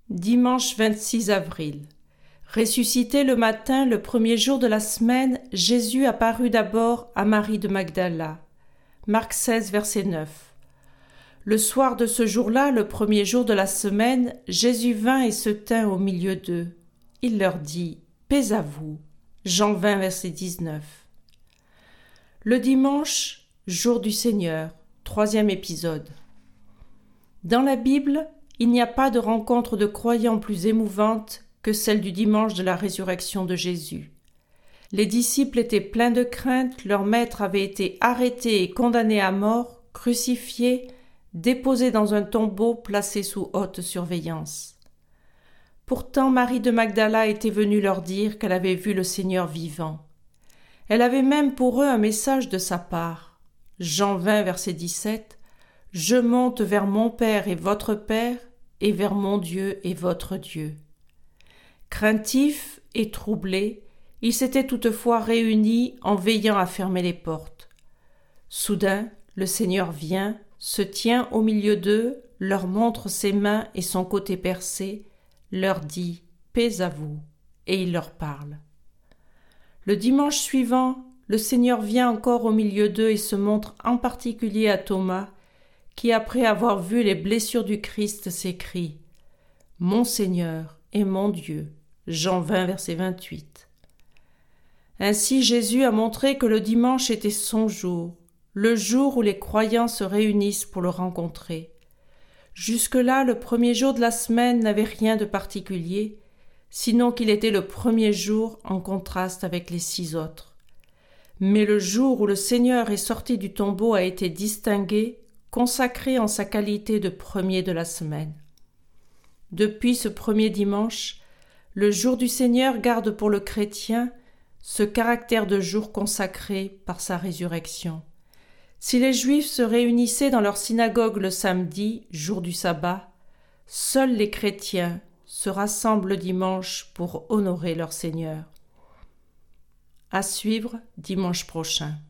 Dimanche 26 avril. Ressuscité le matin, le premier jour de la semaine, Jésus apparut d'abord à Marie de Magdala. Marc 16, verset 9. Le soir de ce jour-là, le premier jour de la semaine, Jésus vint et se tint au milieu d'eux. Il leur dit « Paix à vous ». Jean 20, verset 19. Le dimanche, jour du Seigneur, 3e épisode. Dans la Bible, il n'y a pas de rencontre de croyants plus émouvante que celle du dimanche de la résurrection de Jésus. Les disciples étaient pleins de crainte, leur maître avait été arrêté et condamné à mort, crucifié, déposé dans un tombeau placé sous haute surveillance. Pourtant, Marie de Magdala était venue leur dire qu'elle avait vu le Seigneur vivant. Elle avait même pour eux un message de sa part. Jean 20, verset 17. « Je monte vers mon Père et votre Père, et vers mon Dieu et votre Dieu. » Craintifs et troublés, ils s'étaient toutefois réunis en veillant à fermer les portes. Soudain, le Seigneur vient, se tient au milieu d'eux, leur montre ses mains et son côté percé, leur dit « Paix à vous » et il leur parle. Le dimanche suivant, le Seigneur vient encore au milieu d'eux et se montre en particulier à Thomas, qui, après avoir vu les blessures du Christ, s'écrie « Mon Seigneur et mon Dieu » Jean 20, verset 28. Ainsi Jésus a montré que le dimanche était son jour, le jour où les croyants se réunissent pour le rencontrer. Jusque-là, le premier jour de la semaine n'avait rien de particulier, sinon qu'il était le premier jour en contraste avec les 6 autres. Mais le jour où le Seigneur est sorti du tombeau a été distingué, consacré en sa qualité de premier de la semaine. Depuis ce premier dimanche, le jour du Seigneur garde pour le chrétien ce caractère de jour consacré par sa résurrection. Si les Juifs se réunissaient dans leur synagogue le samedi, jour du sabbat, seuls les chrétiens se rassemblent le dimanche pour honorer leur Seigneur. À suivre dimanche prochain.